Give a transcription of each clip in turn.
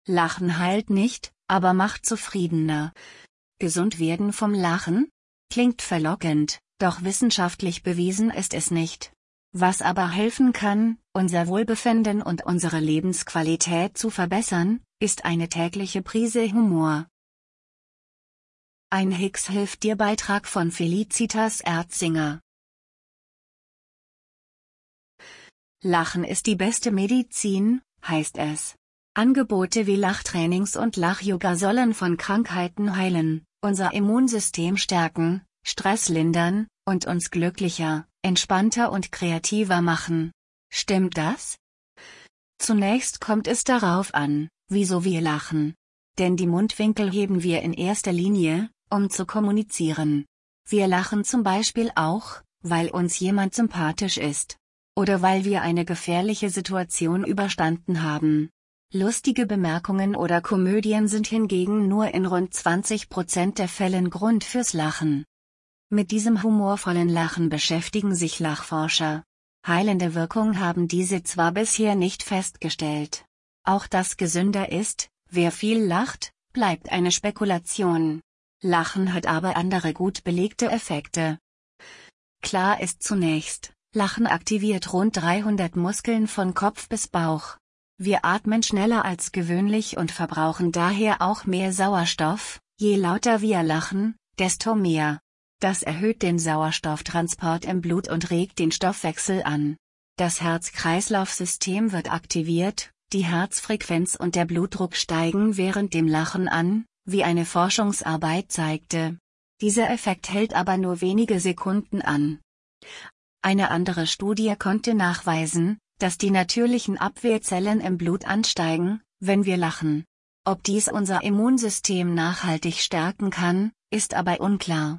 Lachen heilt nicht, aber macht zufriedener. Gesund werden vom Lachen? Klingt verlockend, doch wissenschaftlich bewiesen ist es nicht. Was aber helfen kann, unser Wohlbefinden und unsere Lebensqualität zu verbessern, ist eine tägliche Prise Humor. Ein Hicks-Hilft-dir-Beitrag von Felicitas Erzinger. Lachen ist die beste Medizin, heißt es. Angebote wie Lachtrainings und Lach-Yoga sollen von Krankheiten heilen, unser Immunsystem stärken, Stress lindern und uns glücklicher, entspannter und kreativer machen. Stimmt das? Zunächst kommt es darauf an, wieso wir lachen. Denn die Mundwinkel heben wir in erster Linie, um zu kommunizieren. Wir lachen zum Beispiel auch, weil uns jemand sympathisch ist. Oder weil wir eine gefährliche Situation überstanden haben. Lustige Bemerkungen oder Komödien sind hingegen nur in rund 20% der Fällen Grund fürs Lachen. Mit diesem humorvollen Lachen beschäftigen sich Lachforscher. Heilende Wirkung haben diese zwar bisher nicht festgestellt. Auch dass gesünder ist, wer viel lacht, bleibt eine Spekulation. Lachen hat aber andere gut belegte Effekte. Klar ist zunächst, Lachen aktiviert rund 300 Muskeln von Kopf bis Bauch. Wir atmen schneller als gewöhnlich und verbrauchen daher auch mehr Sauerstoff. Je lauter wir lachen, desto mehr. Das erhöht den Sauerstofftransport im Blut und regt den Stoffwechsel an. Das Herz-Kreislauf-System wird aktiviert, die Herzfrequenz und der Blutdruck steigen während dem Lachen an, wie eine Forschungsarbeit zeigte. Dieser Effekt hält aber nur wenige Sekunden an. Eine andere Studie konnte nachweisen, dass die natürlichen Abwehrzellen im Blut ansteigen, wenn wir lachen. Ob dies unser Immunsystem nachhaltig stärken kann, ist aber unklar.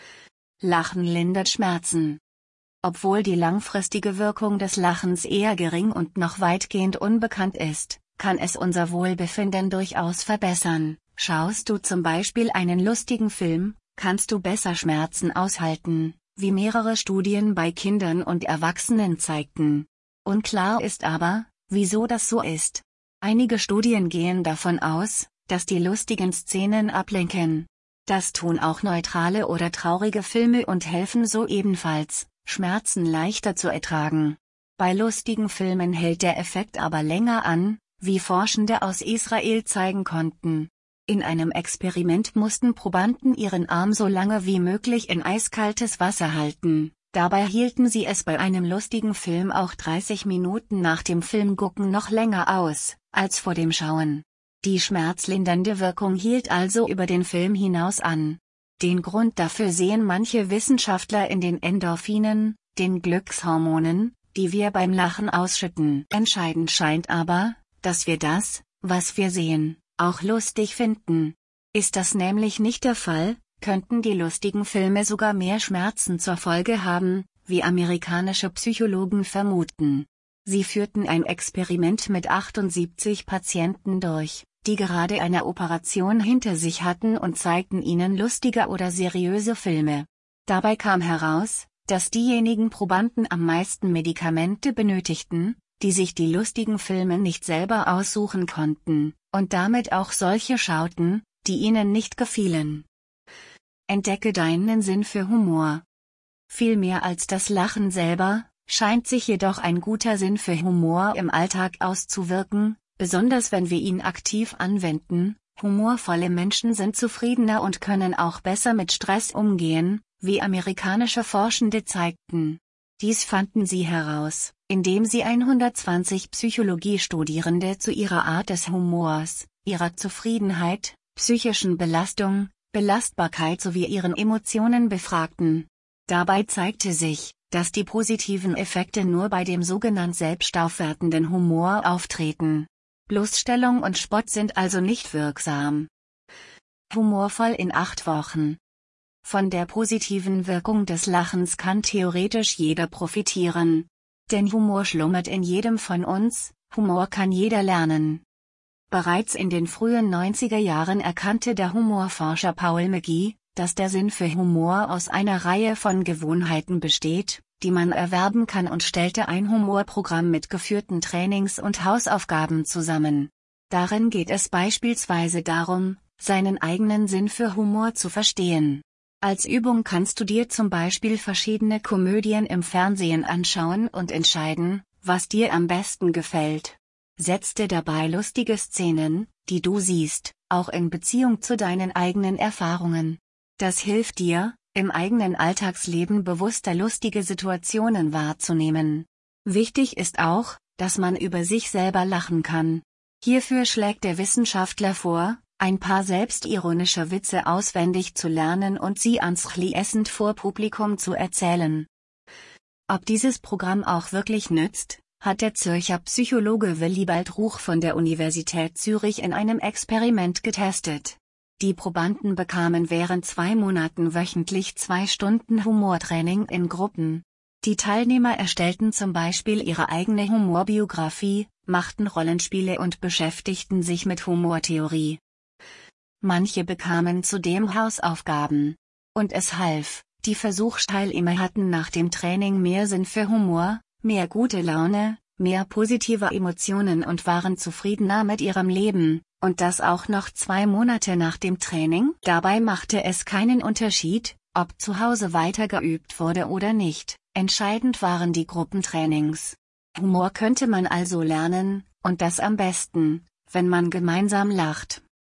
Lachen lindert Schmerzen. Obwohl die langfristige Wirkung des Lachens eher gering und noch weitgehend unbekannt ist, kann es unser Wohlbefinden durchaus verbessern. Schaust du zum Beispiel einen lustigen Film, kannst du besser Schmerzen aushalten, wie mehrere Studien bei Kindern und Erwachsenen zeigten. Unklar ist aber, wieso das so ist. Einige Studien gehen davon aus, dass die lustigen Szenen ablenken. Das tun auch neutrale oder traurige Filme und helfen so ebenfalls, Schmerzen leichter zu ertragen. Bei lustigen Filmen hält der Effekt aber länger an, wie Forschende aus Israel zeigen konnten. In einem Experiment mussten Probanden ihren Arm so lange wie möglich in eiskaltes Wasser halten. Dabei hielten sie es bei einem lustigen Film auch 30 Minuten nach dem Filmgucken noch länger aus, als vor dem Schauen. Die schmerzlindernde Wirkung hielt also über den Film hinaus an. Den Grund dafür sehen manche Wissenschaftler in den Endorphinen, den Glückshormonen, die wir beim Lachen ausschütten. Entscheidend scheint aber, dass wir das, was wir sehen, auch lustig finden. Ist das nämlich nicht der Fall, könnten die lustigen Filme sogar mehr Schmerzen zur Folge haben, wie amerikanische Psychologen vermuten. Sie führten ein Experiment mit 78 Patienten durch, die gerade eine Operation hinter sich hatten und zeigten ihnen lustige oder seriöse Filme. Dabei kam heraus, dass diejenigen Probanden am meisten Medikamente benötigten, die sich die lustigen Filme nicht selber aussuchen konnten, und damit auch solche schauten, die ihnen nicht gefielen. Entdecke deinen Sinn für Humor. Viel mehr als das Lachen selber, scheint sich jedoch ein guter Sinn für Humor im Alltag auszuwirken, besonders wenn wir ihn aktiv anwenden. Humorvolle Menschen sind zufriedener und können auch besser mit Stress umgehen, wie amerikanische Forschende zeigten. Dies fanden sie heraus, indem sie 120 Psychologiestudierende zu ihrer Art des Humors, ihrer Zufriedenheit, psychischen Belastung, Belastbarkeit sowie ihren Emotionen befragten. Dabei zeigte sich, dass die positiven Effekte nur bei dem sogenannten selbstaufwertenden Humor auftreten. Bloßstellung und Spott sind also nicht wirksam. Humorvoll in 8 Wochen. Von der positiven Wirkung des Lachens kann theoretisch jeder profitieren. Denn Humor schlummert in jedem von uns, Humor kann jeder lernen. Bereits in den frühen 90er Jahren erkannte der Humorforscher Paul McGee, dass der Sinn für Humor aus einer Reihe von Gewohnheiten besteht, die man erwerben kann, und stellte ein Humorprogramm mit geführten Trainings und Hausaufgaben zusammen. Darin geht es beispielsweise darum, seinen eigenen Sinn für Humor zu verstehen. Als Übung kannst du dir zum Beispiel verschiedene Komödien im Fernsehen anschauen und entscheiden, was dir am besten gefällt. Setz dir dabei lustige Szenen, die du siehst, auch in Beziehung zu deinen eigenen Erfahrungen. Das hilft dir, im eigenen Alltagsleben bewusster lustige Situationen wahrzunehmen. Wichtig ist auch, dass man über sich selber lachen kann. Hierfür schlägt der Wissenschaftler vor, ein paar selbstironische Witze auswendig zu lernen und sie anschließend vor Publikum zu erzählen. Ob dieses Programm auch wirklich nützt, hat der Zürcher Psychologe Willibald Ruch von der Universität Zürich in einem Experiment getestet. Die Probanden bekamen während 2 Monaten wöchentlich 2 Stunden Humortraining in Gruppen. Die Teilnehmer erstellten zum Beispiel ihre eigene Humorbiografie, machten Rollenspiele und beschäftigten sich mit Humortheorie. Manche bekamen zudem Hausaufgaben. Und es half, die Versuchsteilnehmer hatten nach dem Training mehr Sinn für Humor, mehr gute Laune, mehr positive Emotionen und waren zufriedener mit ihrem Leben, und das auch noch 2 Monate nach dem Training. Dabei machte es keinen Unterschied, ob zu Hause weiter geübt wurde oder nicht, entscheidend waren die Gruppentrainings. Humor könnte man also lernen, und das am besten, wenn man gemeinsam lacht.